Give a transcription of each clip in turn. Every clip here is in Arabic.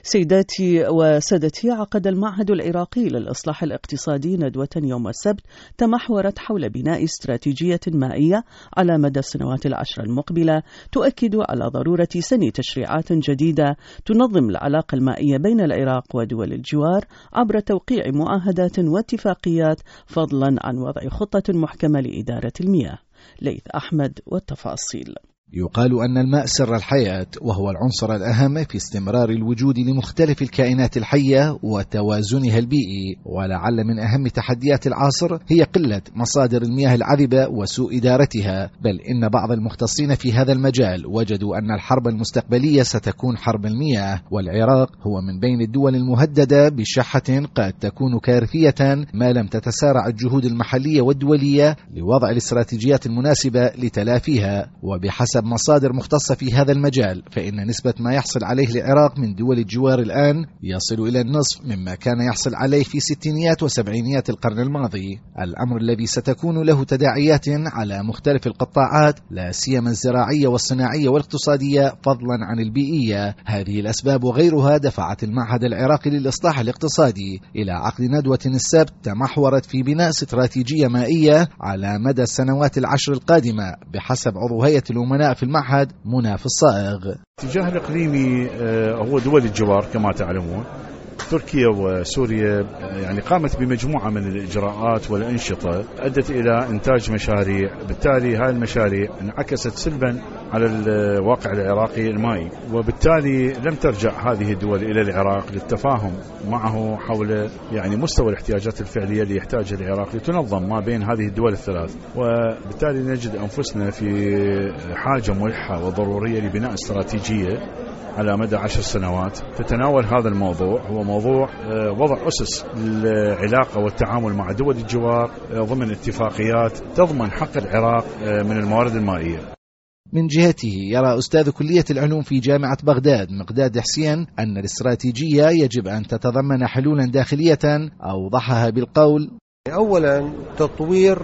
سيداتي وسادتي، عقد المعهد العراقي للإصلاح الاقتصادي ندوة يوم السبت تمحورت حول بناء استراتيجية مائية على مدى السنوات العشر المقبلة تؤكد على ضرورة سن تشريعات جديدة تنظم العلاقة المائية بين العراق ودول الجوار عبر توقيع معاهدات واتفاقيات، فضلا عن وضع خطة محكمة لإدارة المياه. ليث أحمد والتفاصيل. يقال أن الماء سر الحياة، وهو العنصر الأهم في استمرار الوجود لمختلف الكائنات الحية وتوازنها البيئي، ولعل من أهم تحديات العصر هي قلة مصادر المياه العذبة وسوء إدارتها، بل إن بعض المختصين في هذا المجال وجدوا أن الحرب المستقبلية ستكون حرب المياه، والعراق هو من بين الدول المهددة بشحة قد تكون كارثية ما لم تتسارع الجهود المحلية والدولية لوضع الاستراتيجيات المناسبة لتلافيها. وبحسب مصادر مختصة في هذا المجال فإن نسبة ما يحصل عليه العراق من دول الجوار الآن يصل إلى النصف مما كان يحصل عليه في ستينيات وسبعينيات القرن الماضي، الأمر الذي ستكون له تداعيات على مختلف القطاعات لا سيما الزراعية والصناعية والاقتصادية فضلا عن البيئية. هذه الأسباب وغيرها دفعت المعهد العراقي للإصلاح الاقتصادي إلى عقد ندوة السبت تمحورت في بناء استراتيجية مائية على مدى السنوات العشر القادمة بحسب عضو هيئة الأمناء في المعهد منى الصائغ. الاتجاه الإقليمي هو دول الجوار كما تعلمون، تركيا وسوريا يعني قامت بمجموعة من الإجراءات والأنشطة أدت إلى إنتاج مشاريع، بالتالي هذه المشاريع انعكست سلبا على الواقع العراقي المائي، وبالتالي لم ترجع هذه الدول إلى العراق للتفاهم معه حول يعني مستوى الاحتياجات الفعلية اللي يحتاجها العراق لتنظم ما بين هذه الدول الثلاث، وبالتالي نجد أنفسنا في حاجة ملحة وضرورية لبناء استراتيجية على مدى 10 سنوات تتناول هذا الموضوع، هو موضوع وضع أسس للعلاقة والتعامل مع دول الجوار ضمن اتفاقيات تضمن حق العراق من الموارد المائية. من جهته يرى أستاذ كلية العلوم في جامعة بغداد مقداد حسين أن الاستراتيجية يجب أن تتضمن حلولا داخلية أوضحها بالقول: أولا تطوير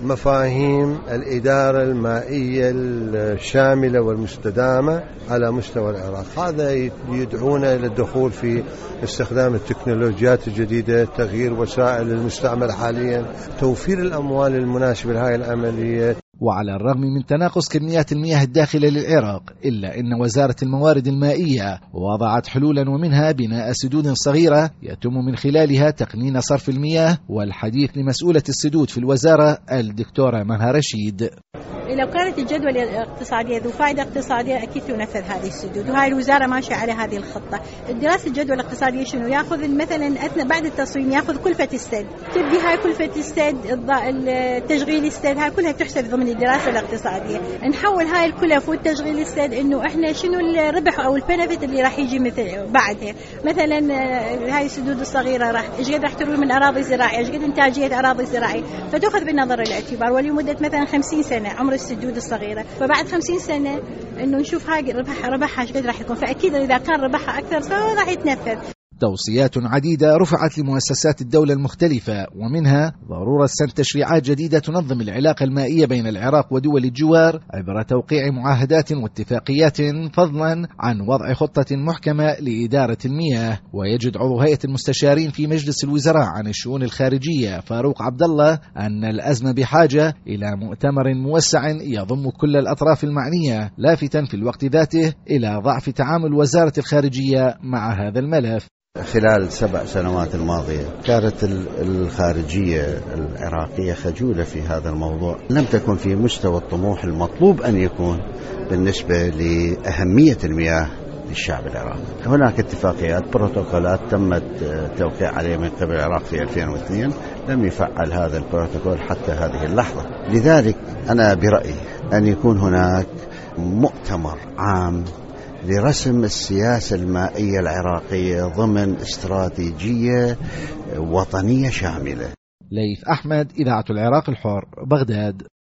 مفاهيم الإدارة المائية الشاملة والمستدامة على مستوى العراق، هذا يدعونا إلى الدخول في استخدام التكنولوجيات الجديدة، تغيير وسائل المستعمل حاليا، توفير الأموال المناسبة لهذه العملية. وعلى الرغم من تناقص كميات المياه الداخلة للعراق إلا أن وزارة الموارد المائية وضعت حلولا، ومنها بناء سدود صغيرة يتم من خلالها تقنين صرف المياه. والحديث لمسؤولة السدود في الوزارة الدكتورة منها رشيد: لو كانت الجدوى الاقتصادية ذو فائدة اقتصادية أكيد تنفذ هذه السدود، وهاي الوزارة ماشية على هذه الخطة. الدراسة الجدوى الاقتصادية شنو يأخذ؟ مثلا أثناء بعد التصميم يأخذ كلفة السد، تبدي هاي كلفة السد، التشغيل السد، هاي كلها تحسب ضمن الدراسة الاقتصادية. نحول هاي الكلف والتشغيل السد إنه إحنا شنو الربح أو البنفيت اللي راح يجي مثل بعدها. مثلا هاي السدود الصغيرة إيش قد راح تروي من أراضي زراعية، إيش قد إنتاجية أراضي زراعية، فتأخذ بالنظر الاعتبار، ولمدة مثلا 50 سنة عمر السدود الصغيرة، فبعد 50 سنة إنه نشوف هاي ربحها إيش قد راح يكون، فأكيد إذا كان ربحها أكثر فراح يتنفذ. توصيات عديدة رفعت لمؤسسات الدولة المختلفة، ومنها ضرورة سن تشريعات جديدة تنظم العلاقة المائية بين العراق ودول الجوار عبر توقيع معاهدات واتفاقيات، فضلا عن وضع خطة محكمة لإدارة المياه. ويجد عضو هيئة المستشارين في مجلس الوزراء عن الشؤون الخارجية فاروق عبد الله أن الأزمة بحاجة إلى مؤتمر موسع يضم كل الأطراف المعنية، لافتا في الوقت ذاته إلى ضعف تعامل وزارة الخارجية مع هذا الملف. خلال 7 سنوات الماضية كانت الخارجية العراقية خجولة في هذا الموضوع، لم تكن في مستوى الطموح المطلوب أن يكون بالنسبة لأهمية المياه للشعب العراقي. هناك اتفاقيات بروتوكولات تمت توقيع عليها من قبل العراق في 2002، لم يفعل هذا البروتوكول حتى هذه اللحظة. لذلك أنا برأيي أن يكون هناك مؤتمر عام لرسم السياسة المائية العراقية ضمن استراتيجية وطنية شاملة. ليث أحمد، إذاعة العراق الحر، بغداد.